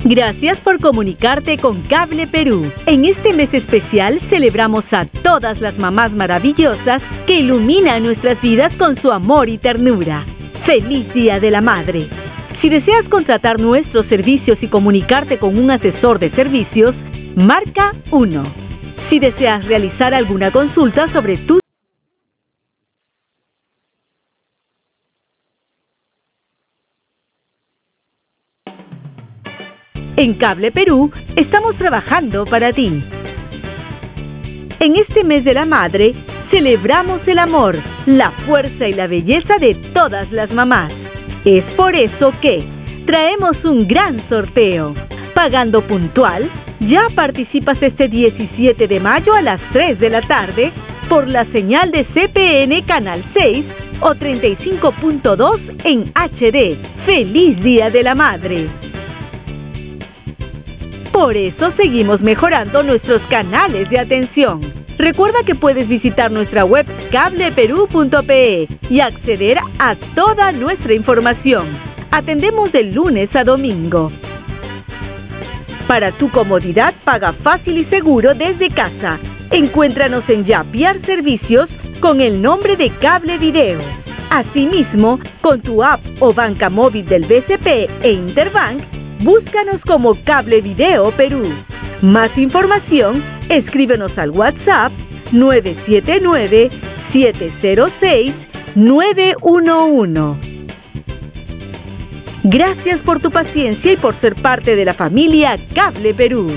Gracias por comunicarte con Cable Perú. En este mes especial celebramos a todas las mamás maravillosas que iluminan nuestras vidas con su amor y ternura. ¡Feliz Día de la Madre! Si deseas contratar nuestros servicios y comunicarte con un asesor de servicios, marca 1. Si deseas realizar alguna consulta sobre tu En Cable Perú estamos trabajando para ti. En este mes de la madre, celebramos el amor, la fuerza y la belleza de todas las mamás. Es por eso que traemos un gran sorteo. Pagando puntual, ya participas este 17 de mayo a las 3 de la tarde por la señal de CPN Canal 6 o 35.2 en HD. ¡Feliz Día de la Madre! Por eso seguimos mejorando nuestros canales de atención. Recuerda que puedes visitar nuestra web cableperú.pe y acceder a toda nuestra información. Atendemos de lunes a domingo. Para tu comodidad, paga fácil y seguro desde casa. Encuéntranos en Yapiar Servicios con el nombre de Cable Video. Asimismo, con tu app o banca móvil del BCP e Interbank, búscanos como Cable Video Perú. Más información, escríbenos al WhatsApp 979-706-911. Gracias por tu paciencia y por ser parte de la familia Cable Perú.